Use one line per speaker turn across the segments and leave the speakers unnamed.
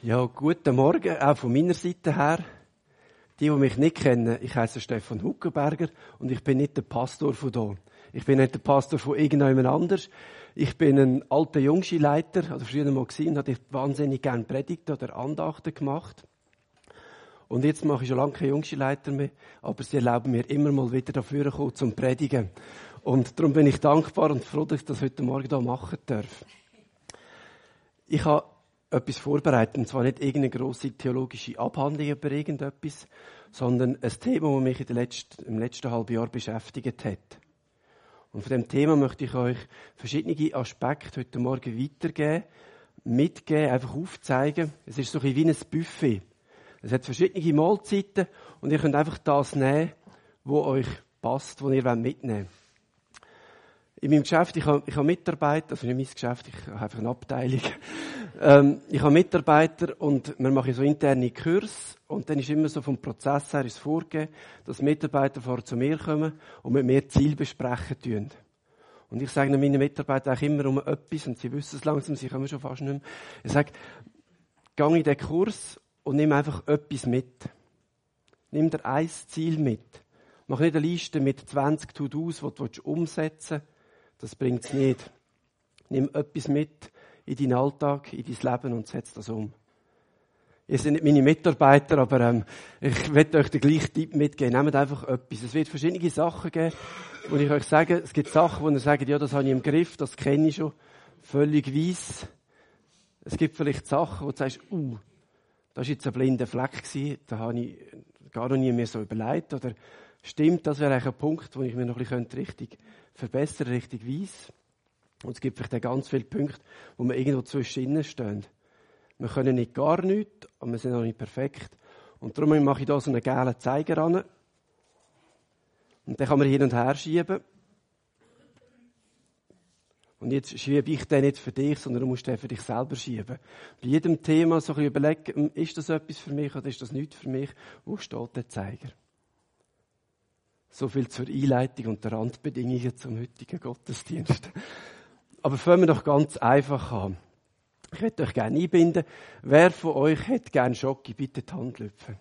Ja, guten Morgen, auch von meiner Seite her. Die mich nicht kennen, ich heiße Stefan Huckenberger und ich bin nicht der Pastor von hier. Ich bin nicht der Pastor von irgendjemand anders. Ich bin ein alter Jungschulleiter, also früher mal gewesen, hatte ich wahnsinnig gerne Predigten oder Andachten gemacht. Und jetzt mache ich schon lange keinen Jungschulleiter mehr, aber sie erlauben mir immer mal wieder dafür zu kommen, zum Predigen. Und darum bin ich dankbar und froh, dass ich das heute Morgen hier machen darf. Ich habe etwas vorbereitet, und zwar nicht irgendeine grosse theologische Abhandlung über irgendetwas, sondern ein Thema, das mich im letzten halben Jahr beschäftigt hat. Und von diesem Thema möchte ich euch verschiedene Aspekte heute Morgen weitergeben, mitgeben, einfach aufzeigen. Es ist so ein bisschen wie ein Buffet. Es hat verschiedene Mahlzeiten und ihr könnt einfach das nehmen, was euch passt, was ihr mitnehmen wollt. In meinem Geschäft, ich habe Mitarbeiter, also nicht mein Geschäft, ich habe einfach eine Abteilung. Ich habe Mitarbeiter und wir machen so interne Kurse und dann ist immer so vom Prozess her ist vorgegeben, dass Mitarbeiter vorher zu mir kommen und mit mir Ziel besprechen tun. Und ich sage meinen Mitarbeitern auch immer um etwas und sie wissen es langsam, sie kommen schon fast nicht mehr. Ich sage, geh in den Kurs und nimm einfach etwas mit. Nimm dir ein Ziel mit. Mach nicht eine Liste mit 20 To-Dos, die du umsetzen willst. Das bringt es nicht. Nimm etwas mit in deinen Alltag, in dein Leben und setz das um. Ihr seid nicht meine Mitarbeiter, aber ich werde euch den gleichen Tipp mitgeben. Nehmt einfach etwas. Es wird verschiedene Sachen geben, wo ich euch sage, es gibt Sachen, wo ihr sagt, ja, das habe ich im Griff, das kenne ich schon, völlig weiss. Es gibt vielleicht Sachen, wo du sagst, das war jetzt ein blinder Fleck gewesen, da habe ich gar noch nie mehr so überlegt. Oder stimmt, das wäre eigentlich ein Punkt, wo ich mir noch ein bisschen richtig verbessern, richtig weiss. Und es gibt vielleicht auch ganz viele Punkte, wo wir irgendwo zwischen stehen. Wir können nicht gar nichts, aber wir sind auch nicht perfekt. Und darum mache ich da so einen gelben Zeiger ran. Und den kann man hin und her schieben. Und jetzt schiebe ich den nicht für dich, sondern du musst den für dich selber schieben. Bei jedem Thema so ein bisschen überlegen, ist das etwas für mich oder ist das nichts für mich? Wo steht der Zeiger? So viel zur Einleitung und der Randbedingungen zum heutigen Gottesdienst. Aber fangen wir doch ganz einfach an. Ich möchte euch gerne einbinden. Wer von euch hätte gerne Schoki? Bitte die Hand lüpfen.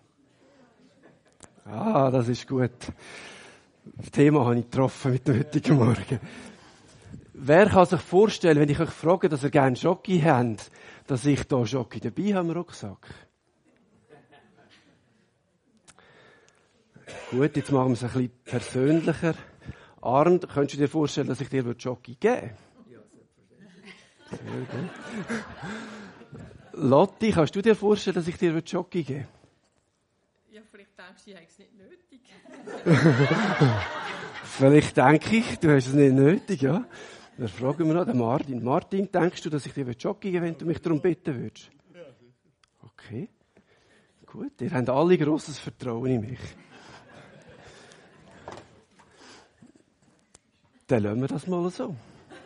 Ah, das ist gut. Das Thema habe ich getroffen mit dem heutigen Morgen. Wer kann sich vorstellen, wenn ich euch frage, dass ihr gerne Schoki habt, dass ich da Schoki dabei habe im Rucksack? Gut, jetzt machen wir es ein bisschen persönlicher. Arnd, könntest du dir vorstellen, dass ich dir Schoki geben würde? Ja, selbstverständlich. Lotti, kannst du dir vorstellen, dass ich dir Schoki geben würde?
Ja, vielleicht denkst du, ich habe es nicht nötig.
Vielleicht denke ich, du hast es nicht nötig, ja. Dann fragen wir noch den Martin. Martin, denkst du, dass ich dir Schoki geben würde, wenn du mich darum bitten würdest? Ja, sicher. Okay. Gut, ihr habt alle grosses Vertrauen in mich. Dann lassen wir das mal so.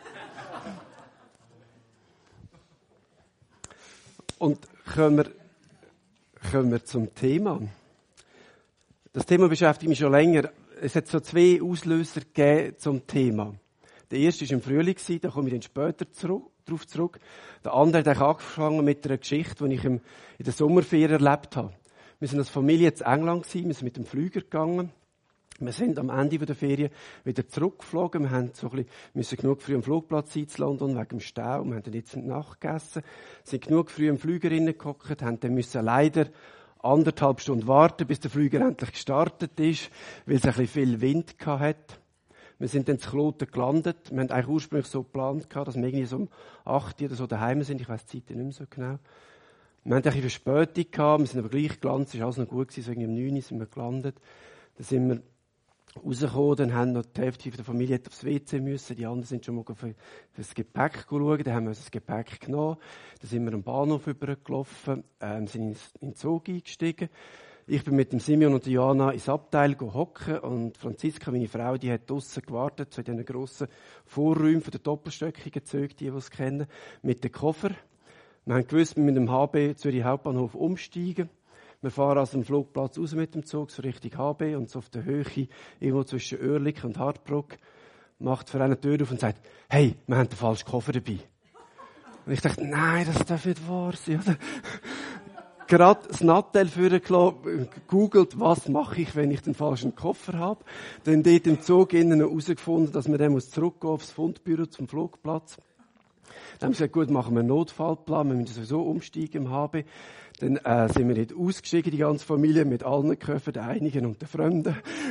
Und kommen wir zum Thema. Das Thema beschäftigt mich schon länger. Es hat so 2 Auslöser gegeben zum Thema. Der erste war im Frühling, da komme ich dann später darauf zurück. Der andere hat angefangen mit einer Geschichte, die ich in der Sommerferien erlebt habe. Wir sind als Familie in England gewesen, wir sind mit dem Flüger gegangen. Wir sind am Ende der Ferien wieder zurückgeflogen. Wir müssen genug früh am Flugplatz sein in London, wegen dem Stau. Wir haben dann jetzt nachgegessen. Sind genug früh im Flüger reingehockt, haben dann müssen leider 1,5 Stunden warten, bis der Flüger endlich gestartet ist, weil es ein bisschen viel Wind hatte. Wir sind dann zu Kloten gelandet. Wir haben eigentlich ursprünglich so geplant, dass wir irgendwie so um 8 oder so daheim sind. Ich weiss die Zeit nicht mehr so genau. Wir hatten ein bisschen Verspätung gehabt, wir sind aber gleich gelandet. Es war alles noch gut gewesen, so irgendwie um 9 Uhr sind wir gelandet. Dann sind wir rausgekommen, dann haben noch die Hälfte der Familie aufs WC müssen, die anderen sind schon mal für das Gepäck schauen, dann haben wir das Gepäck genommen, dann sind wir am Bahnhof übergelaufen, sind in den Zug eingestiegen. Ich bin mit dem Simeon und Diana ins Abteil hocken und Franziska, meine Frau, die hat draussen gewartet, so in diesen grossen Vorräumen von den doppelstöckigen Zügen, die es kennen, mit dem Koffer. Wir haben gewusst, wir müssen im HB Zürich Hauptbahnhof umsteigen. Wir fahren aus dem Flugplatz raus mit dem Zug, so Richtung HB, und so auf der Höhe, irgendwo zwischen Oerlikon und Hartbruck, macht für eine Tür auf und sagt, hey, wir haben den falschen Koffer dabei. Und ich dachte, nein, das darf nicht wahr sein. gerade das Nattel vorgelassen, gegoogelt, was mache ich, wenn ich den falschen Koffer habe. Dann dort im Zug innen herausgefunden, dass man dann zurückgehen aufs Fundbüro zum Flugplatz. Dann haben sie gesagt, gut, machen wir einen Notfallplan, wir müssen sowieso umsteigen im HB. Dann sind wir nicht ausgestiegen, die ganze Familie, mit allen Köpfen, den einigen und den Fremden.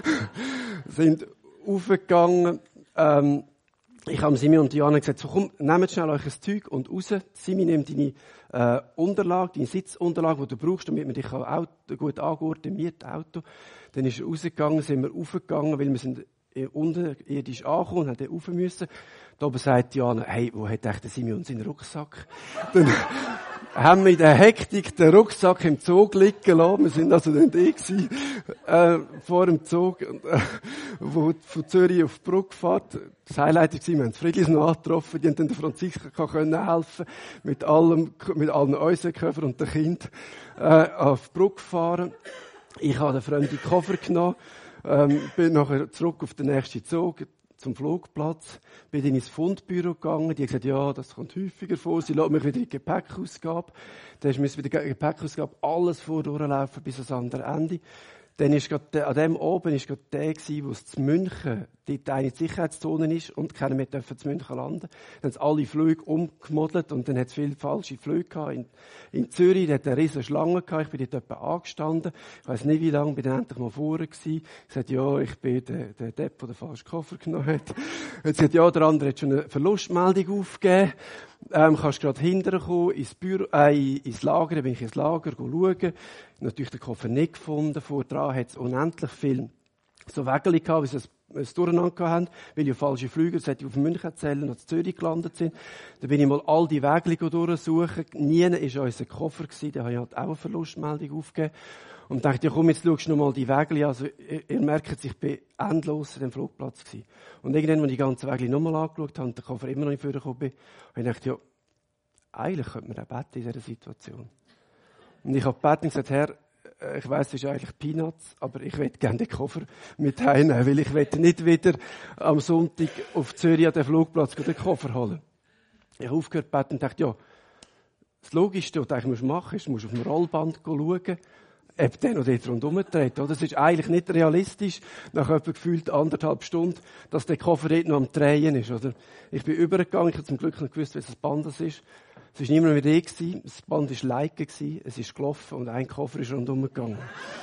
Sind aufgegangen. Ich habe Simi und Diana gesagt, so komm, nehmt schnell euch ein Zeug und raus. Simi nimmt deine Unterlage, deine Sitzunterlage, die du brauchst, damit man dich auch gut angurten im Mietauto. Dann ist er rausgegangen, sind wir aufgegangen, weil wir sind unterirdisch angekommen und haben dann rauf müssen. Da oben sagt Diana, hey, wo hat eigentlich der Simeon seinen Rucksack? Dann haben wir in der Hektik den Rucksack im Zug liegen lassen. Wir sind also dann vor dem Zug, wo von Zürich auf die Brücke fährt. Das Highlight war, wir haben die Friedlis noch angetroffen, die haben dann der Franziska helfen mit allen unseren Köfern und den Kindern, auf die Brücke fahren. Ich habe den fremden Koffer genommen, bin nachher zurück auf den nächsten Zug, zum Flugplatz, bin dann ins Fundbüro gegangen, die haben gesagt, ja, das kommt häufiger vor, sie lassen mich wieder in die Gepäckausgabe, dann musste bei der Gepäckausgabe alles vordurchlaufen bis ans andere Ende. Dann ist gerade, an dem oben ist gerade der gewesen, wo es zu München, dort eine Sicherheitszone ist und keiner mehr dürfen zu München landen. Dann haben sie alle Flüge umgemodelt und dann hat es viele falsche Flüge gehabt. In Zürich, da hat eine riesen Schlange gehabt, ich bin dort etwa angestanden. Ich weiss nicht wie lange, bin dann endlich mal vorne gewesen. Ich sagte, ja, ich bin der Depp, der den falschen Koffer genommen hat. Er hat gesagt, ja, der andere hat schon eine Verlustmeldung aufgegeben. Kannst gerade hinterher kommen, ins Lager, dann bin ich ins Lager schauen. Natürlich den Koffer nicht gefunden. Vor dran hat es unendlich viel so Wägeli gehabt, wie sie es durcheinander hatten, weil ja falsche Flüge, das hätte ich auf München erzählen, noch zu Zürich gelandet sind. Da bin ich mal all die Wägeli durchsuchen. Nie war unser Koffer gewesen, da habe ich halt auch eine Verlustmeldung aufgegeben. Und dachte, ja komm, jetzt schaust du noch mal die Wägeli. Also, ihr merkt, ich bin endlos an dem Flugplatz gewesen. Und irgendwann, als ich die ganzen Wägeli nochmal angeschaut habe und der Koffer immer noch nicht vorgekommen bin, habe ich gedacht, ja, eigentlich könnte man auch beten in dieser Situation. Und ich habe gebeten und gesagt, Herr, ich weiss, es ist eigentlich Peanuts, aber ich möchte gerne den Koffer mit heimnehmen, weil ich möchte nicht wieder am Sonntag auf Zürich an den Flugplatz den Koffer holen. Ich habe aufgehört zu beten und dachte, ja, das Logischste, was du eigentlich machen musst, ist, du musst auf dem Rollband schauen, ob der noch dort rundherum dreht. Das ist eigentlich nicht realistisch, nach etwa gefühlt 1,5 Stunden, dass der Koffer dort noch am Drehen ist. Oder? Ich bin übergegangen, ich habe zum Glück noch gewusst, welches Band das ist. Es war niemand mehr da, das Band war leike, es ist gelaufen und ein Koffer ist rundherum gegangen.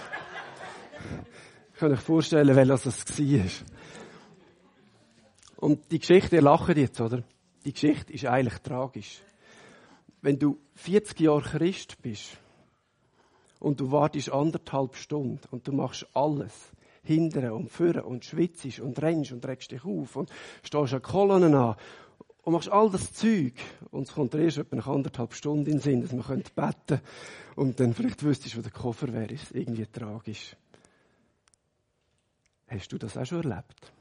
Ich kann euch vorstellen, welches das war. Und die Geschichte, ihr lacht jetzt, oder? Die Geschichte ist eigentlich tragisch. Wenn du 40 Jahre Christ bist und du wartest 1,5 Stunden und du machst alles, hinten und vorne und schwitzt und rennst und regst dich auf und stehst an Kolonnen an und machst all das Zeug und es kommt dir erst etwa nach 1,5 Stunden in den Sinn, dass man beten könnte und dann vielleicht wüsstest, wo der Koffer wäre, ist irgendwie tragisch. Hast du das auch schon erlebt?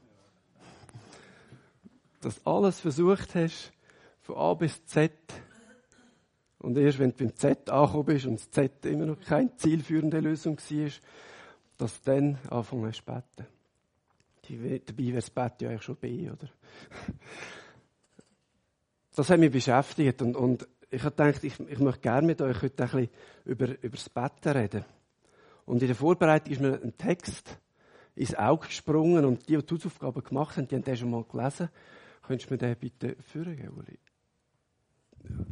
Dass du alles versucht hast, von A bis Z, und erst wenn du beim Z angekommen bist und das Z immer noch keine zielführende Lösung war, dass du dann anfangen hast zu beten. Dabei wäre das Beten ja eigentlich schon B, oder? Das hat mich beschäftigt und ich habe gedacht, ich möchte gerne mit euch heute ein bisschen über das Beten reden. Und in der Vorbereitung ist mir ein Text ins Auge gesprungen und die Hausaufgaben gemacht haben, die haben den schon mal gelesen. Könntest du mir den bitte vorgeben, Uli? Ja.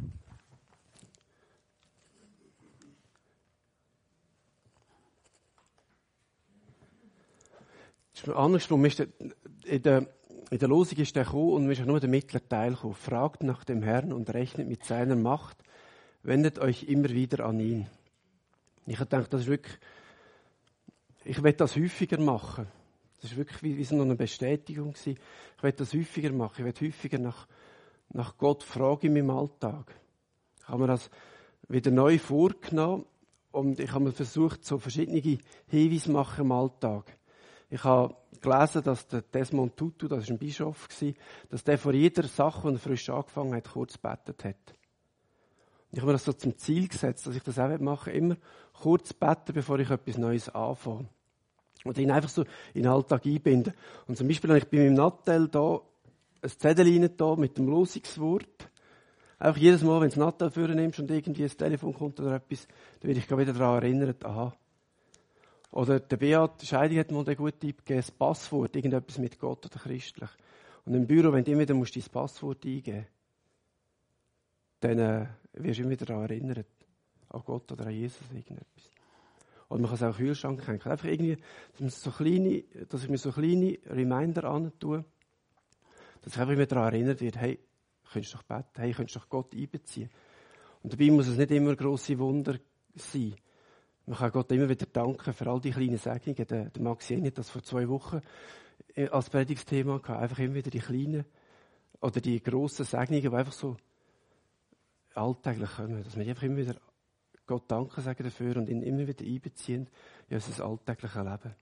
Das ist mir andersrum. In der Losung ist der gekommen und mir ist nur der mittlere Teil gekommen. Fragt nach dem Herrn und rechnet mit seiner Macht. Wendet euch immer wieder an ihn. Ich habe gedacht, das ist wirklich, ich will das häufiger machen. Das ist wirklich wie so eine Bestätigung gewesen. Ich will das häufiger machen. Ich will häufiger nach Gott fragen in meinem Alltag. Ich habe mir das wieder neu vorgenommen und ich habe mir versucht, so verschiedene Hinweise zu machen im Alltag. Ich habe gelesen, dass der Desmond Tutu, das war ein Bischof, dass der vor jeder Sache, die er frisch angefangen hat, kurz gebetet hat. Ich habe mir das so zum Ziel gesetzt, dass ich das auch machen will, immer kurz beten, bevor ich etwas Neues anfange. Und ihn einfach so in den Alltag einbinden. Und zum Beispiel habe ich bei meinem Nattel da ein Zettel rein da mit dem Losungswort. Einfach jedes Mal, wenn du das Nattel vornimmst und irgendwie ein Telefon kommt oder etwas, dann werde ich wieder daran erinnert, aha. Oder der Beat Scheiding hat mal den guten Tipp gegeben, das Passwort, irgendetwas mit Gott oder christlich. Und im Büro, wenn du immer wieder dein Passwort eingeben musst, dann wirst du immer wieder daran erinnert, an Gott oder an Jesus irgendetwas. Oder man kann es auch in den Kühlschrank hängen. Einfach irgendwie, dass ich mir so kleine Reminder antue, dass ich einfach immer daran erinnert werde, hey, könntest du doch beten, hey, könntest du doch Gott einbeziehen. Und dabei muss es nicht immer grosse Wunder sein. Man kann Gott immer wieder danken für all die kleinen Segnungen. Der Maxi hat das vor 2 Wochen als Predigtsthema gehabt. Einfach immer wieder die kleinen oder die grossen Segnungen, die einfach so alltäglich kommen. Dass wir einfach immer wieder Gott danken sagen dafür und ihn immer wieder einbeziehen in unser alltägliches Leben.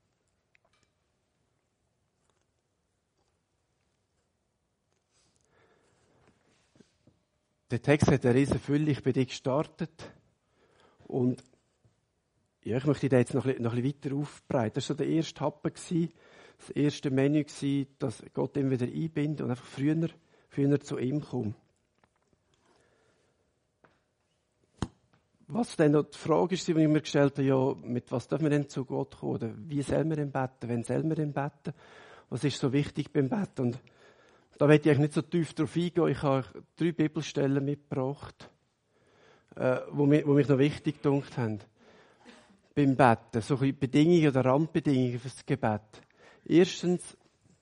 Der Text hat eine riesen Fülle. Ich bin dich gestartet. Und ja, ich möchte den jetzt noch ein bisschen weiter aufbreiten. Das war so der erste Happen, das erste Menü, dass Gott ihn wieder einbindet und einfach früher zu ihm kommt. Was dann noch die Frage ist, die ich mir gestellt habe, ja, mit was dürfen wir denn zu Gott kommen? Oder wie soll man denn beten? Wann soll man denn beten? Was ist so wichtig beim Beten? Und da möchte ich nicht so tief drauf eingehen. Ich habe 3 Bibelstellen mitgebracht, die mich noch wichtig gedunkt haben. Beim Beten, so ein Bedingungen oder Randbedingungen für das Gebet. Erstens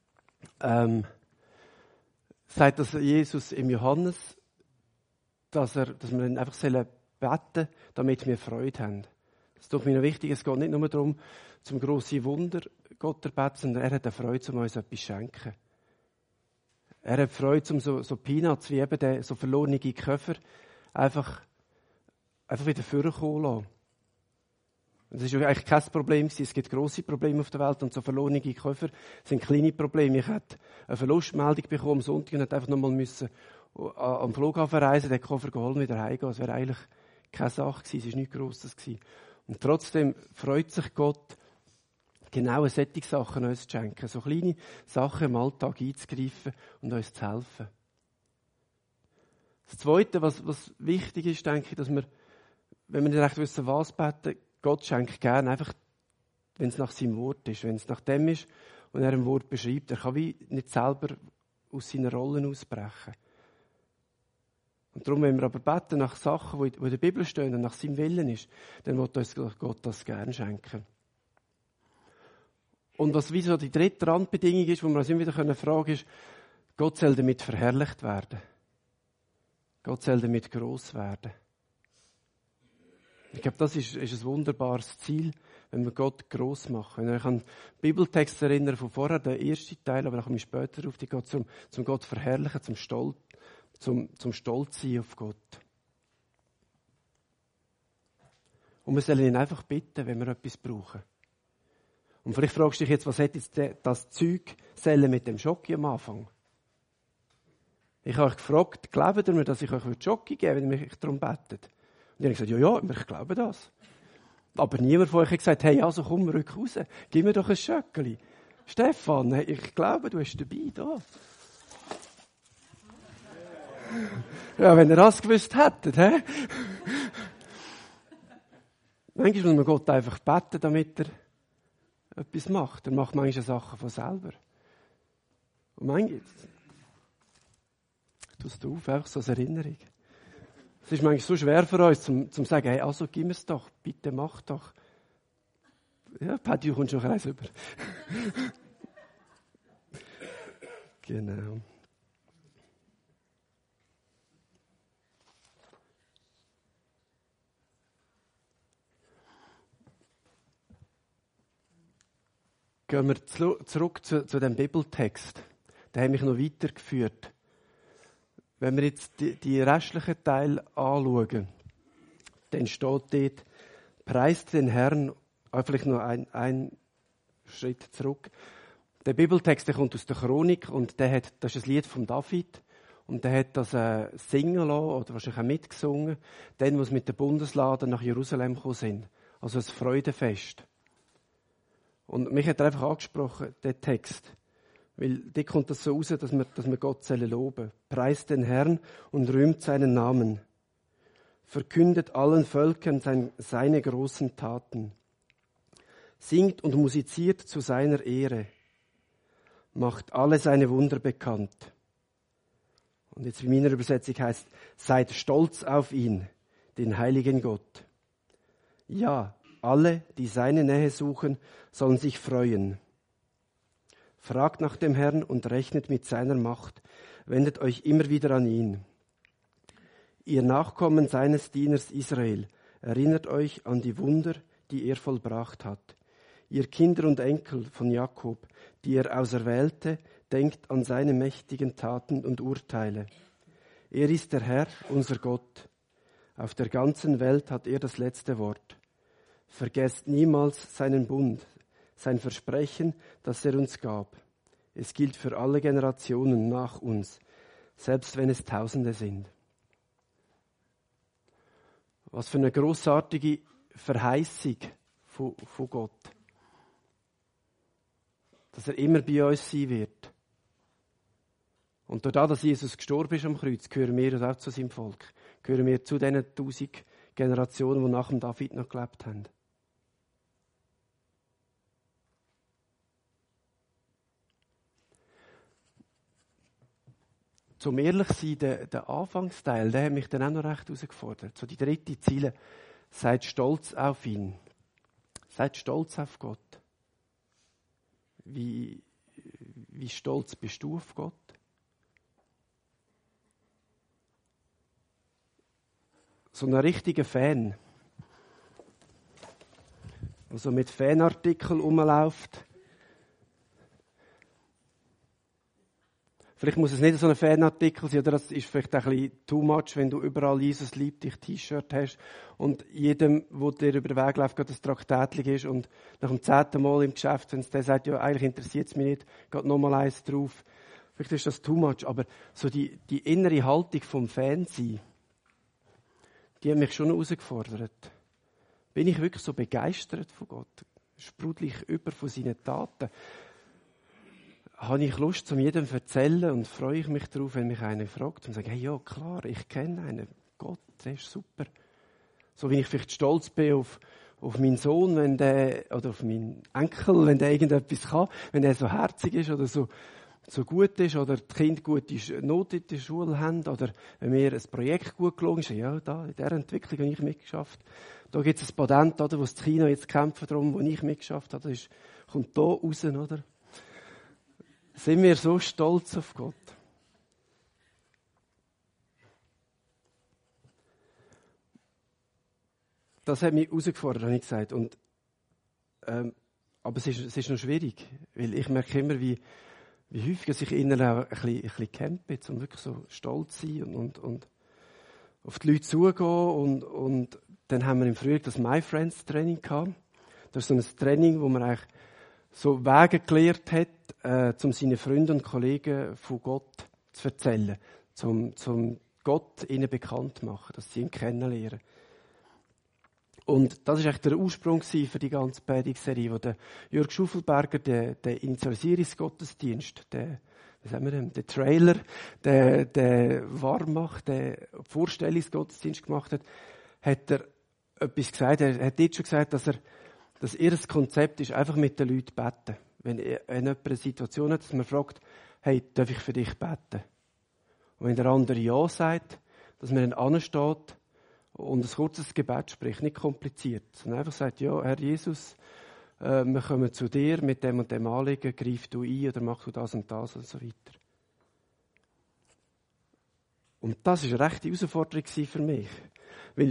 sagt das Jesus im Johannes, dass wir einfach beten, damit wir Freude haben. Das ist doch mir noch wichtig. Es geht nicht nur darum, zum grossen Wunder Gott erbeten, sondern er hat eine Freude, um uns etwas zu schenken. Er hat Freude, um so Peanuts wie eben so verlorene Köffer einfach wieder vorkommen lassen. Das war eigentlich kein Problem. Es gibt grosse Probleme auf der Welt und so verlorene Käufer sind kleine Probleme. Ich hatte eine Verlustmeldung bekommen am Sonntag und musste einfach nochmal am Flughafen reisen, den Koffer geholt und wieder heimgehen. Das wäre eigentlich keine Sache gewesen, es war nichts Grosses gewesen. Und trotzdem freut sich Gott, genau solche Sachen uns zu schenken. So kleine Sachen im Alltag einzugreifen und uns zu helfen. Das Zweite, was wichtig ist, denke ich, dass wir, wenn wir nicht recht wissen, was beten, Gott schenkt gerne einfach, wenn es nach seinem Wort ist, wenn es nach dem ist und er ein Wort beschreibt. Er kann wie nicht selber aus seinen Rollen ausbrechen. Und darum, wenn wir aber beten nach Sachen, die in der Bibel stehen und nach seinem Willen ist, dann will uns Gott das gerne schenken. Und was wie so die dritte Randbedingung ist, wo wir uns immer wieder fragen können, ist, Gott soll damit verherrlicht werden. Gott soll damit gross werden. Ich glaube, das ist ein wunderbares Ziel, wenn wir Gott gross machen. Wenn ich an den Bibeltext erinnere von vorher, der erste Teil, aber da komme ich später auf, die geht zum Gott verherrlichen, zum Stolz sein auf Gott. Und wir sollen ihn einfach bitten, wenn wir etwas brauchen. Und vielleicht fragst du dich jetzt, was hat jetzt das Zeug mit dem Schoki am Anfang? Ich habe euch gefragt, glaubt ihr mir, dass ich euch Schoki geben würde, wenn ihr mich darum betet? Und ich habe gesagt, ja, ich glaube das. Aber niemand von euch hat gesagt, hey, also komm, rück raus, gib mir doch ein Schöckeli. Stefan, ich glaube, du bist dabei, da. Ja, wenn ihr das gewusst hättet, hä? Manchmal muss man Gott einfach beten, damit er etwas macht. Er macht manche Sachen von selber. Und manchmal tust du auf, einfach so als Erinnerung. Es ist manchmal so schwer für uns, zum sagen, hey, also gib mir's doch, bitte mach doch. Ja, Paddy, du kommst noch eins rüber. Genau. Gehen wir zurück zu dem Bibeltext. Der hat mich noch weitergeführt. Wenn wir jetzt die restlichen Teile anschauen, dann steht dort, preist den Herrn, vielleicht noch ein Schritt zurück. Der Bibeltext, der kommt aus der Chronik und das ist ein Lied von David. Und der hat das singen lassen, oder wahrscheinlich auch mitgesungen, dann, wo sie mit den Bundesladen nach Jerusalem gekommen sind. Also ein Freudenfest. Und mich hat er einfach angesprochen, der Text. Weil dort kommt das so raus, dass wir Gott loben sollen. Preist den Herrn und rühmt seinen Namen. Verkündet allen Völkern seine großen Taten. Singt und musiziert zu seiner Ehre. Macht alle seine Wunder bekannt. Und jetzt in meiner Übersetzung heißt, seid stolz auf ihn, den heiligen Gott. Ja, alle, die seine Nähe suchen, sollen sich freuen. Fragt nach dem Herrn und rechnet mit seiner Macht. Wendet euch immer wieder an ihn. Ihr Nachkommen seines Dieners Israel, erinnert euch an die Wunder, die er vollbracht hat. Ihr Kinder und Enkel von Jakob, die er auserwählte, denkt an seine mächtigen Taten und Urteile. Er ist der Herr, unser Gott. Auf der ganzen Welt hat er das letzte Wort. Vergesst niemals seinen Bund, sein Versprechen, das er uns gab. Es gilt für alle Generationen nach uns, selbst wenn es Tausende sind. Was für eine grossartige Verheißung von Gott. Dass er immer bei uns sein wird. Und dadurch, dass Jesus gestorben ist am Kreuz, gehören wir auch zu seinem Volk. Gehören wir zu diesen 1000 Generationen, die nach dem David noch gelebt haben. Zum ehrlich sein, der Anfangsteil, der hat mich dann auch noch recht herausgefordert. So die dritte Ziele, seid stolz auf ihn. Seid stolz auf Gott. Wie stolz bist du auf Gott? So ein richtiger Fan, der so mit Fanartikeln rumläuft. Vielleicht muss es nicht so ein Fanartikel sein, oder das ist vielleicht ein bisschen too much, wenn du überall Jesus liebt dich T-Shirt hast und jedem, der dir über den Weg läuft, gerade das Traktätchen ist und nach dem 10. Mal im Geschäft, wenn es der sagt, ja, eigentlich interessiert es mich nicht, geht nochmal eins drauf. Vielleicht ist das too much, aber so die innere Haltung vom Fan-Sein, die hat mich schon herausgefordert. Bin ich wirklich so begeistert von Gott? Sprudel ich über von seinen Taten? Habe ich Lust, um jedem zu erzählen und freue ich mich darauf, wenn mich einer fragt und sage, hey, ja, klar, ich kenne einen. Gott, der ist super. So wie ich vielleicht stolz bin auf meinen Sohn, wenn der, oder auf meinen Enkel, wenn der irgendetwas kann, wenn der so herzig ist oder so gut ist oder die Kinder gute Noten in der Schule haben oder wenn mir ein Projekt gut gelungen ist, ja, da, in dieser Entwicklung habe ich mitgeschafft. Da gibt es ein Patent, oder, wo das Kino jetzt kämpfen darum, wo ich mitgeschafft habe, das kommt da raus, oder? Sind wir so stolz auf Gott? Das hat mich herausgefordert, habe ich gesagt. Aber es ist noch schwierig, weil ich merke immer, wie häufig ich innen auch ein bisschen campe, um wirklich so stolz zu sein und auf die Leute zugehen. Und dann haben wir im Frühjahr das My Friends Training gehabt. Das ist so ein Training, wo man eigentlich so Wege gelehrt hat, um seinen Freunden und Kollegen von Gott zu erzählen, zum Gott ihnen bekannt zu machen, dass sie ihn kennenlernen. Und das war echt der Ursprung für die ganze Predigtserie, wo der Jörg Schuffelberger den Initialisierungsgottesdienst, der Trailer, der Warmmacht, der Vorstellungsgottesdienst gemacht hat, hat er etwas gesagt. Er hat dort schon gesagt, dass ihr Konzept ist, einfach mit den Leuten beten. Wenn jemand eine Situation hat, dass man fragt, hey, darf ich für dich beten? Und wenn der andere Ja sagt, dass man dann ansteht und ein kurzes Gebet spricht, nicht kompliziert, sondern einfach sagt, ja, Herr Jesus, wir kommen zu dir mit dem und dem Anliegen, greif du ein oder mach du das und so weiter. Und das war eine rechte Herausforderung für mich. Weil,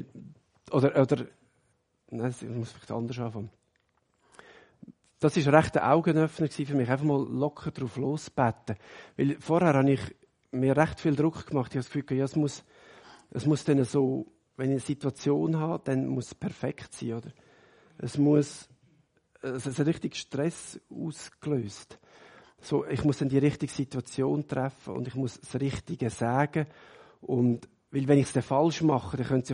nein, ich muss vielleicht anders anfangen. Das war recht ein Augenöffner für mich, einfach mal locker drauf losbeten. Weil vorher habe ich mir recht viel Druck gemacht. Ich habe das Gefühl, ja, es muss dann so, wenn ich eine Situation habe, dann muss es perfekt sein, oder? Es hat richtig Stress ausgelöst. So, ich muss dann die richtige Situation treffen und ich muss das Richtige sagen. Und, weil wenn ich es dann falsch mache, dann könnt ihr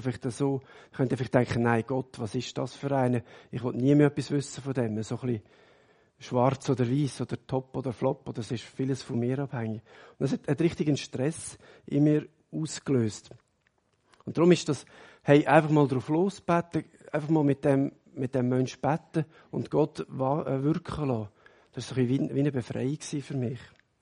vielleicht denken, nein Gott, was ist das für eine? Ich will nie mehr etwas wissen von dem. So ein bisschen schwarz oder weiß oder top oder flop, oder es ist vieles von mir abhängig. Und das hat richtigen Stress in mir ausgelöst. Und darum ist das, hey, einfach mal drauf losbeten, einfach mal mit dem Menschen beten und Gott wirken lassen. Das war so wie eine Befreiung für mich.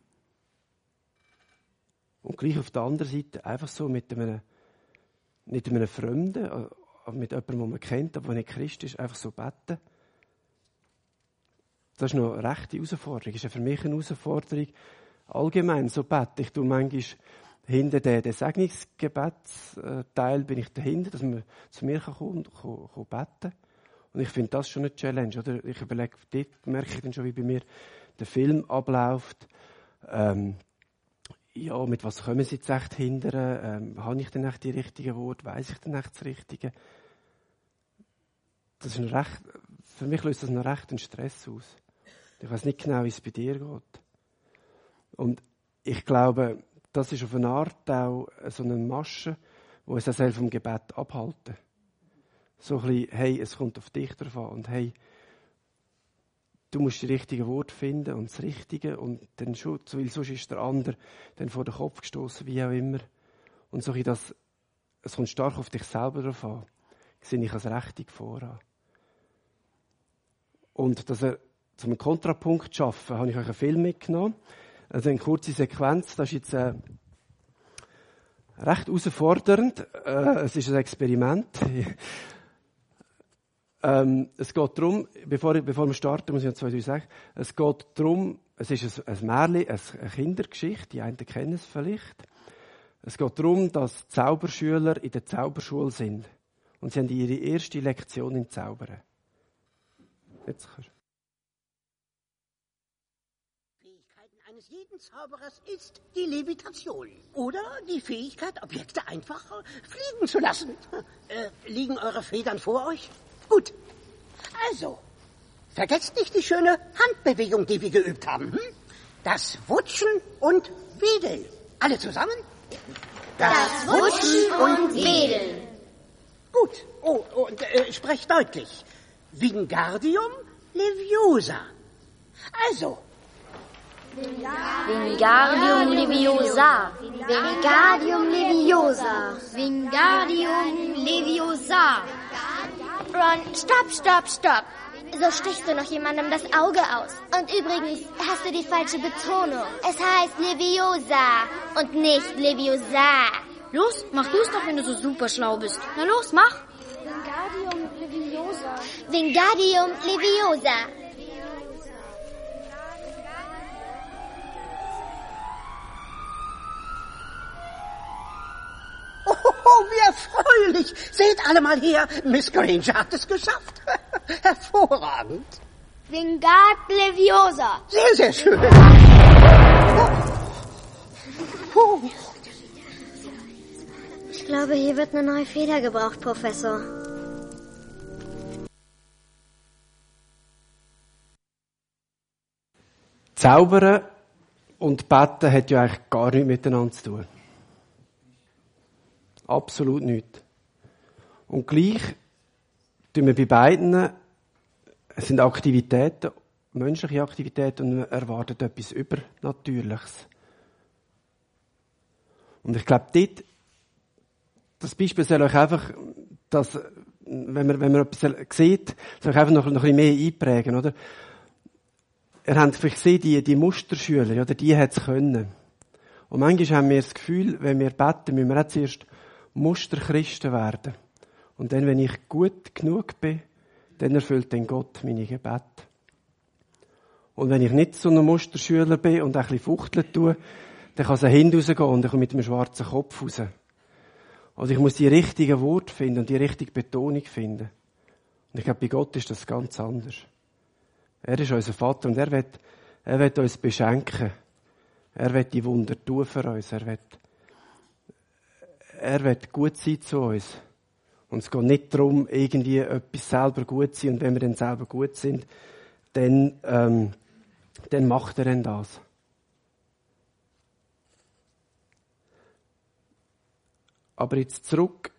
Und gleich auf der anderen Seite einfach so mit einem Fremden, mit jemandem, den man kennt, aber der nicht Christ ist, einfach so beten. Das ist noch eine rechte Herausforderung. Das ist für mich eine Herausforderung. Allgemein so beten. Ich tue manchmal hinter den Segnungsgebetsteil bin ich dahinter, dass man zu mir kommen kann beten. Und ich finde das schon eine Challenge. Oder? Ich überlege, dort merke ich dann schon, wie bei mir der Film abläuft. Ja, mit was kommen sie jetzt echt hindern? Habe ich denn echt die richtigen Worte? Weiss ich denn echt das Richtige? Das ist für mich löst das einen rechten Stress aus. Ich weiß nicht genau, wie es bei dir geht. Und ich glaube, das ist auf eine Art auch so eine Masche, die uns selbst vom Gebet abhalten. So ein bisschen, hey, es kommt auf dich drauf an. Und hey, du musst die richtigen Worte finden und das Richtige. Und dann schon, weil sonst ist der andere dann vor den Kopf gestoßen, wie auch immer. Und so ein bisschen es kommt stark auf dich selber drauf an. Sehe ich als richtig voran. Und um einen Kontrapunkt zu schaffen, habe ich euch einen Film mitgenommen. Also eine kurze Sequenz, das ist jetzt recht herausfordernd. Es ist ein Experiment. Es geht darum, bevor wir starten, muss ich noch 2, 3 sagen. Es geht darum, es ist ein Märchen, eine Kindergeschichte, die einen kennen es vielleicht. Es geht darum, dass Zauberschüler in der Zauberschule sind. Und sie haben ihre erste Lektion im Zaubern. Jetzt kannst du.
Fähigkeiten eines jeden Zauberers ist die Levitation. Oder die Fähigkeit, Objekte einfach fliegen zu lassen. Liegen eure Federn vor euch? Gut. Also, vergesst nicht die schöne Handbewegung, die wir geübt haben. Das Wutschen und Wedeln. Alle zusammen?
Das Wutschen und Wedeln.
Gut. Oh, und sprecht deutlich. Wingardium Leviosa. Also.
Wingardium Leviosa. Wingardium Leviosa. Wingardium Leviosa.
Ron, stopp. So stichst du noch jemandem das Auge aus. Und übrigens hast du die falsche Betonung. Es heißt Leviosa und nicht Leviosa.
Los, mach du's doch, wenn du so super schlau bist. Na los, mach.
Wingardium Leviosa. Wingardium Leviosa.
Oh, wie erfreulich. Seht alle mal her. Miss Granger hat es geschafft. Hervorragend.
Vingard Leviosa.
Sehr, sehr schön. Oh.
Ich glaube, hier wird eine neue Feder gebraucht, Professor.
Zaubern und Beten hat ja eigentlich gar nichts miteinander zu tun. Absolut nichts. Und gleich tun wir bei beiden, es sind Aktivitäten, menschliche Aktivitäten, und man erwartet etwas Übernatürliches. Und ich glaube, dort, das Beispiel soll euch einfach, dass, wenn man etwas sieht, soll euch einfach noch ein bisschen mehr einprägen, oder? Ihr habt vielleicht gesehen, die Musterschüler, oder? Die hat es können. Und manchmal haben wir das Gefühl, wenn wir beten, müssen wir auch zuerst Musterchristen werden. Und dann, wenn ich gut genug bin, dann erfüllt dann Gott meine Gebete. Und wenn ich nicht so ein Musterschüler bin und ein bisschen fuchteln tue, dann kann es ein Hin rausgehen und ich komme mit einem schwarzen Kopf raus. Also ich muss die richtigen Worte finden und die richtige Betonung finden. Und ich glaube, bei Gott ist das ganz anders. Er ist unser Vater und er will uns beschenken. Er will die Wunder tun für uns. Er will gut sein zu uns. Und es geht nicht darum, irgendwie etwas selber gut zu sein. Und wenn wir dann selber gut sind, dann macht er dann das. Aber jetzt zurück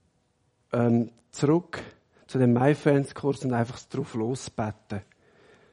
zu dem MyFans-Kurs und einfach drauf losbeten.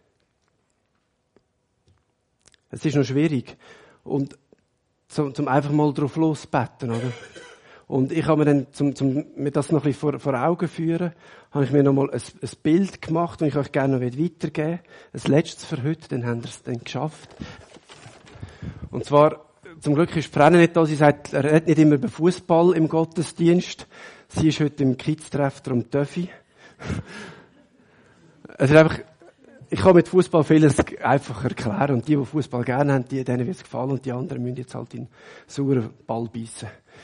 Es ist noch schwierig. Und zum einfach mal drauf losbeten, oder? Und ich habe mir dann, mir das noch ein bisschen vor Augen führen, habe ich mir noch mal ein Bild gemacht, das ich euch gerne noch weitergeben will. Ein letztes für heute, dann haben wir es dann geschafft. Und zwar, zum Glück ist Fränne nicht da, sie sagt, er redet nicht immer über Fußball im Gottesdienst. Sie ist heute im Kids-Treff, darum darf ich. Es ist einfach, ich kann mit Fußball vieles einfach erklären. Und die Fußball gerne haben, denen wird es gefallen. Und die anderen müssen jetzt halt in sauren Ball beißen.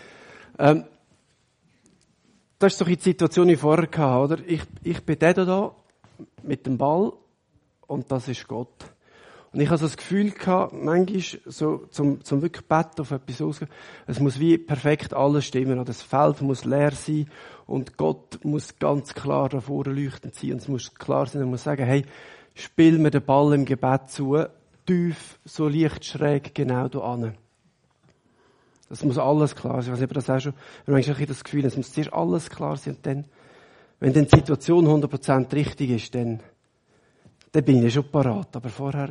Das ist so die Situation, die ich vorher hatte, oder? Ich bin der da mit dem Ball und das ist Gott. Und ich hatte so das Gefühl gehabt, manchmal so, zum wirklich beten auf etwas ausgehen, es muss wie perfekt alles stimmen. Das Feld muss leer sein und Gott muss ganz klar da vorne leuchtend sein. Und es muss klar sein, er muss sagen, hey, spiel mir den Ball im Gebet zu, tief, so leicht schräg, genau da an. Das muss alles klar sein. Ich weiß nicht, ob das auch schon, manchmal das Gefühl, es muss zuerst alles klar sein. Und dann, wenn dann die Situation 100% richtig ist, dann bin ich schon parat. Aber vorher,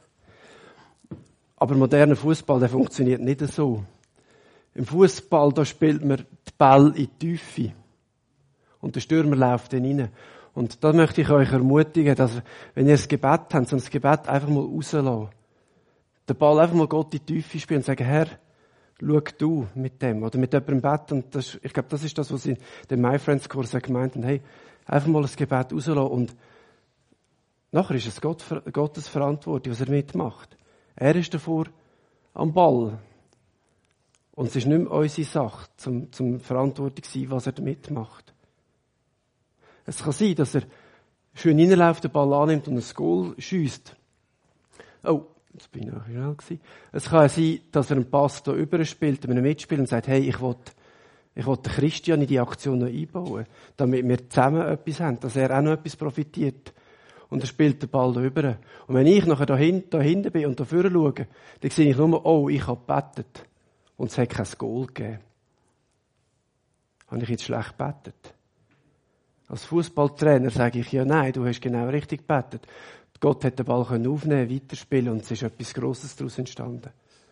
Aber moderner Fußball, der funktioniert nicht so. Im Fußball, da spielt man die Ball in die Tiefe. Und der Stürmer läuft dann rein. Und da möchte ich euch ermutigen, dass, wenn ihr ein Gebet habt, so ein Gebet einfach mal rauslassen. Den Ball einfach mal Gott in die Tiefe spielen und sagen, Herr, schau du mit dem, oder mit jemandem im Bett. Und das, ich glaube, das ist das, was sie in dem My Friends Kurs gemeint haben. Hey, einfach mal das Gebet rauslassen. Und nachher ist es Gottes Verantwortung, was er mitmacht. Er ist davor am Ball. Und es ist nicht mehr unsere Sache, zum Verantwortung zu sein, was er mitmacht. Es kann sein, dass er schön reinläuft, den Ball annimmt und ein Goal schiesst. Oh, jetzt bin ich noch schnell gewesen. Es kann sein, dass er einen Pass da überspielt, mit einem Mitspieler und sagt, hey, ich will den Christian in die Aktion noch einbauen, damit wir zusammen etwas haben, dass er auch noch etwas profitiert. Und er spielt den Ball da rüber. Und wenn ich nachher da hinten bin und da vorne schaue, dann sehe ich nur, oh, ich habe gebetet. Und es hat kein Goal gegeben. Habe ich jetzt schlecht gebetet? Als Fußballtrainer sage ich, ja, nein, du hast genau richtig gebetet. Gott hat den Ball aufnehmen, weiterspielen und es ist etwas Grosses daraus entstanden.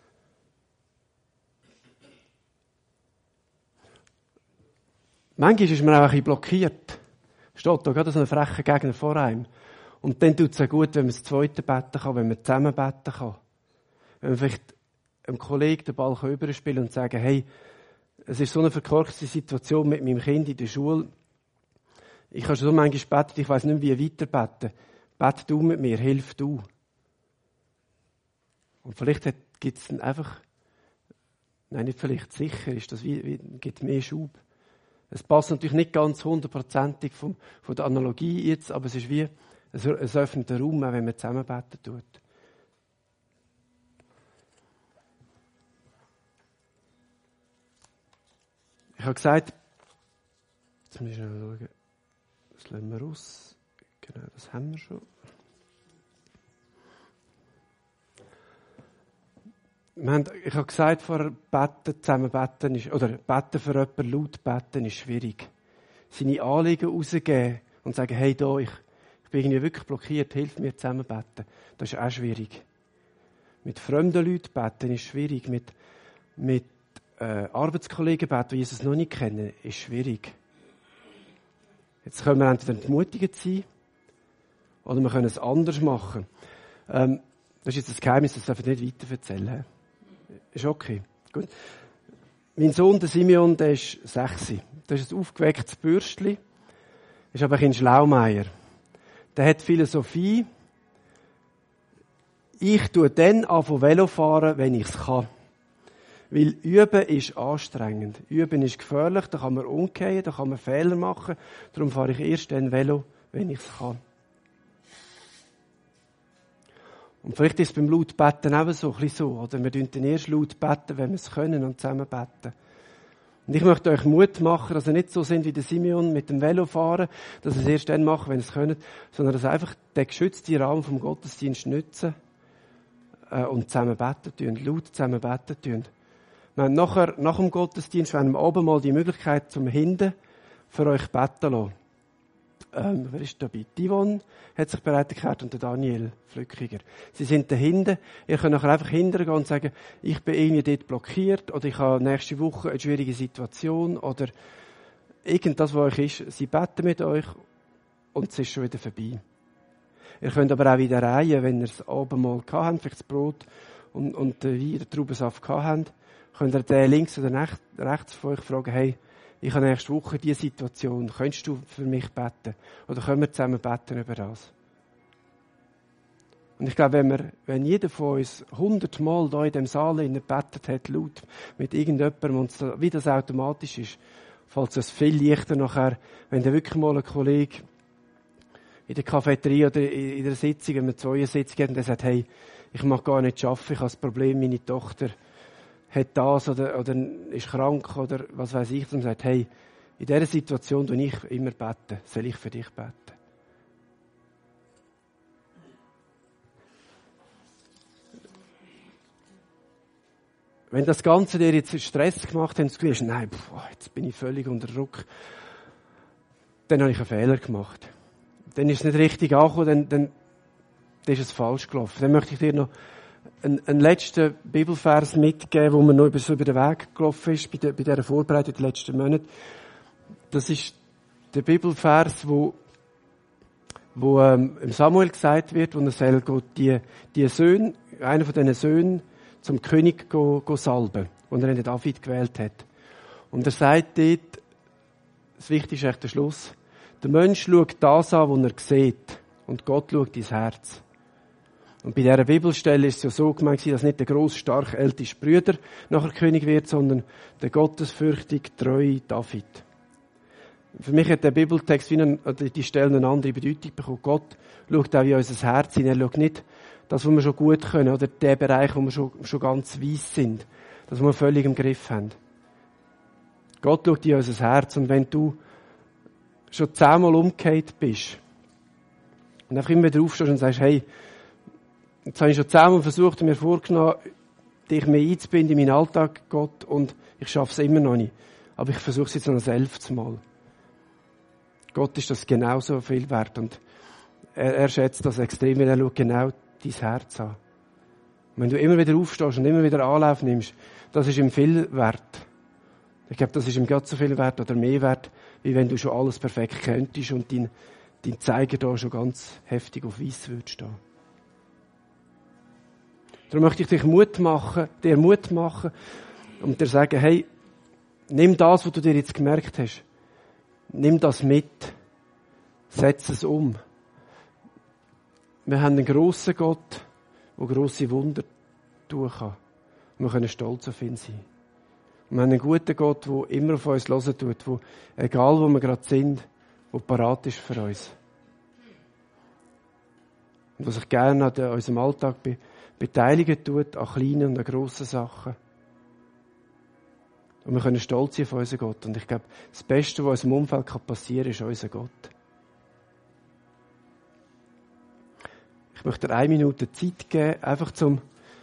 Manchmal ist man auch ein bisschen blockiert. Steht da gerade so ein frecher Gegner vor einem. Und dann tut es auch gut, wenn man das zweite beten kann, wenn man zusammen beten kann. Wenn man vielleicht einem Kollegen den Ball überspielen kann und sagen, hey, es ist so eine verkorkste Situation mit meinem Kind in der Schule. Ich habe schon so manchmal gebetet, ich weiss nicht mehr, wie weiter beten. Bete du mit mir, hilf du. Und vielleicht gibt es dann einfach, nein, nicht vielleicht, sicher ist das gibt mehr Schub. Es passt natürlich nicht ganz 100%ig von der Analogie jetzt, aber es ist wie, es öffnet den Raum, auch wenn man zusammen beten tut. Ich habe gesagt, jetzt muss ich schnell schauen, das lassen wir raus. Genau, das haben wir schon. Ich habe gesagt, vorher beten, zusammen beten ist, oder beten für jemanden, laut beten ist schwierig. Seine Anliegen rausgeben und sagen, hey, da, ich bin irgendwie wirklich blockiert, hilf mir zusammen beten. Das ist auch schwierig. Mit fremden Leuten beten ist schwierig. Mit Arbeitskollegen beten, die Jesus noch nicht kennen, ist schwierig. Jetzt können wir entweder entmutigend sein, oder wir können es anders machen. Das ist jetzt ein Geheimnis, das darf ich nicht weiter erzählen. Ist okay. Gut. Mein Sohn, der Simeon, der ist 6. Das ist ein aufgewecktes Bürstchen. Ist aber ein Schlaumeier. Der hat Philosophie. Ich tue dann anfangen Velo fahren, wenn ich es kann. Weil Üben ist anstrengend. Üben ist gefährlich, da kann man umkehren, da kann man Fehler machen. Darum fahre ich erst dann Velo, wenn ich es kann. Und vielleicht ist es beim Lautbeten auch so, ein bisschen so. Oder wir tun dann erst laut beten, wenn wir es können und zusammen beten. Und ich möchte euch Mut machen, dass ihr nicht so sind wie der Simeon mit dem Velofahren, dass ihr es erst dann machen, wenn ihr es könnt, sondern dass ihr einfach den geschützten Raum vom Gottesdienst nutzen und zusammen beten tun, laut zusammen beten tun. Wir haben nach dem Gottesdienst, wir haben oben mal die Möglichkeit zum Hinden für euch beten lassen. wer ist dabei? Die Yvonne hat sich bereit erklärt und der Daniel Flückiger. Sie sind dahinter. Ihr könnt nachher einfach hintergehen und sagen, ich bin irgendwie dort blockiert oder ich habe nächste Woche eine schwierige Situation oder irgendwas, was euch ist. Sie beten mit euch und es ist schon wieder vorbei. Ihr könnt aber auch wieder reihen, wenn ihr das Abendmahl gehabt habt, vielleicht das Brot und den Wein, den Traubensaft gehabt habt, könnt ihr den links oder rechts von euch fragen, hey, ich habe nächste Woche diese Situation, könntest du für mich beten? Oder können wir zusammen beten über das? Und ich glaube, wenn jeder von uns 100 Mal da in dem Saal gebetet hat, laut, mit irgendjemandem, und wie das automatisch ist, fällt es viel leichter nachher, wenn der wirklich mal ein Kollege in der Cafeteria oder in der Sitzung, wenn wir 2 Sitzungen haben, der sagt, hey, ich mag gar nicht arbeiten, ich habe das Problem, meine Tochter hat das oder ist krank oder was weiß ich, und sagt, hey, in dieser Situation tue ich immer beten, soll ich für dich beten? Wenn das Ganze dir jetzt Stress gemacht hat und du hast, nein, jetzt bin ich völlig unter Druck, dann habe ich einen Fehler gemacht. Dann ist es nicht richtig angekommen, dann ist es falsch gelaufen. Dann möchte ich dir noch einen letzten Bibelvers mitgeben, wo mir noch über den Weg gelaufen ist, bei dieser Vorbereitung der letzten Monate. Das ist der Bibelvers, wo Samuel gesagt wird, wo er soll die Söhne, einer von diesen Söhnen, zum König go salben, wo er den David gewählt hat. Und er sagt dort, das Wichtigste ist echt der Schluss, der Mensch schaut das an, was er sieht, und Gott schaut ins Herz. Und bei dieser Bibelstelle ist es ja so gemeint, dass nicht der gross, stark älteste Brüder nachher König wird, sondern der gottesfürchtig, treue David. Für mich hat der Bibeltext die Stelle eine andere Bedeutung bekommen. Gott schaut auch in unser Herz hin. Er schaut nicht das, was wir schon gut können, oder den Bereich, wo wir schon ganz weiss sind, das wir völlig im Griff haben. Gott schaut in unser Herz, und wenn du schon 10-mal umgekehrt bist und einfach immer wieder aufstehst und sagst, hey, jetzt habe ich schon 10-mal versucht und mir vorgenommen, dich mehr einzubinden in meinen Alltag, Gott, und ich schaffe es immer noch nicht. Aber ich versuche es jetzt noch das 11. Mal. Gott ist das genauso viel wert, und er schätzt das extrem, weil er schaut genau dein Herz an. Und wenn du immer wieder aufstehst und immer wieder Anlauf nimmst, das ist ihm viel wert. Ich glaube, das ist ihm gerade so viel wert oder mehr wert, wie wenn du schon alles perfekt könntest und dein Zeiger da schon ganz heftig auf weiss würde stehen. Darum möchte ich dir Mut machen und dir sagen, hey, nimm das, was du dir jetzt gemerkt hast, nimm das mit, setz es um. Wir haben einen grossen Gott, der grosse Wunder tun kann. Und wir können stolz auf ihn sein. Und wir haben einen guten Gott, der immer auf uns hören tut, der, egal wo wir gerade sind, der parat ist für uns. Und der sich gerne an unserem Alltag beteiligen tut, an kleinen und an grossen Sachen. Und wir können stolz sein auf unseren Gott. Und ich glaube, das Beste, was unserem Umfeld passieren kann, ist unser Gott. Ich möchte dir 1 Minute Zeit geben, einfach zum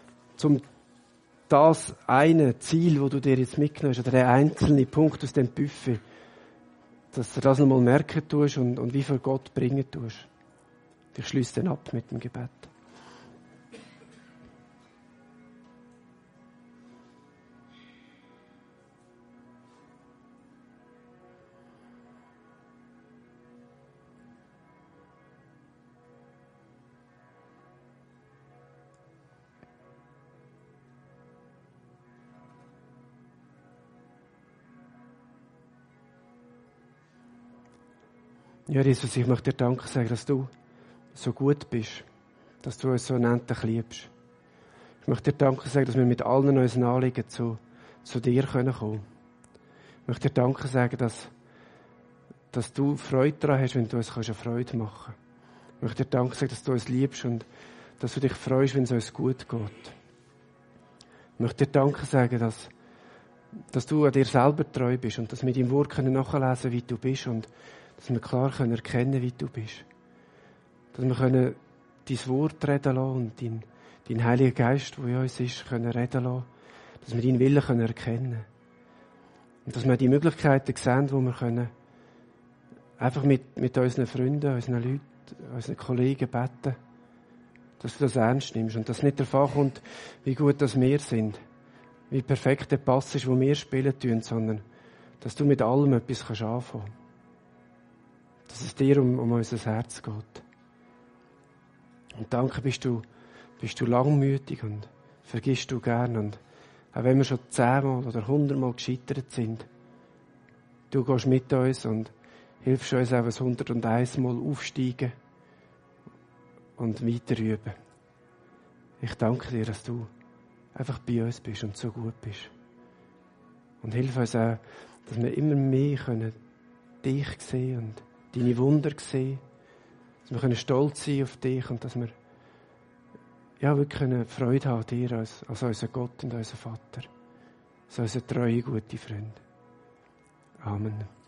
das eine Ziel, das du dir jetzt mitgenommen hast, oder der einzelne Punkt aus dem Buffet, dass du das nochmal merken tust und wie viel Gott bringen tust. Ich schließe dann ab mit dem Gebet. Ja, Jesus, ich möchte dir Danke sagen, dass du so gut bist, dass du uns so unendlich liebst. Ich möchte dir Danke sagen, dass wir mit allen unseren Anliegen zu dir kommen können. Ich möchte dir Danke sagen, dass du Freude daran hast, wenn du uns eine Freude machen kannst. Ich möchte dir Danke sagen, dass du uns liebst und dass du dich freust, wenn es uns gut geht. Ich möchte dir Danke sagen, dass du an dir selber treu bist und dass wir dein Wort nachlesen können, wie du bist, und dass wir klar erkennen können, wie du bist. Dass wir dein Wort reden lassen und dein Heiliger Geist, der in uns ist, können reden lassen. Dass wir deinen Willen erkennen können. Und dass wir die Möglichkeiten sehen, wo wir einfach mit unseren Freunden, unseren Leuten, unseren Kollegen beten, dass du das ernst nimmst und dass nicht davon kommt, wie gut dass wir sind, wie perfekt der Pass ist, wo wir spielen tun, sondern dass du mit allem etwas anfangen kannst. Dass es dir um unser Herz geht. Und danke, bist du langmütig und vergisst du gern. Und auch wenn wir schon 10-mal oder 100-mal gescheitert sind, du gehst mit uns und hilfst uns auch ein 101-mal aufsteigen und weiter üben. Ich danke dir, dass du einfach bei uns bist und so gut bist. Und hilf uns auch, dass wir immer mehr dich sehen und deine Wunder sehen. Dass wir stolz sein auf dich und dass wir wirklich Freude haben an dir als unser Gott und unser Vater. Als unser treue, gute Freund. Amen.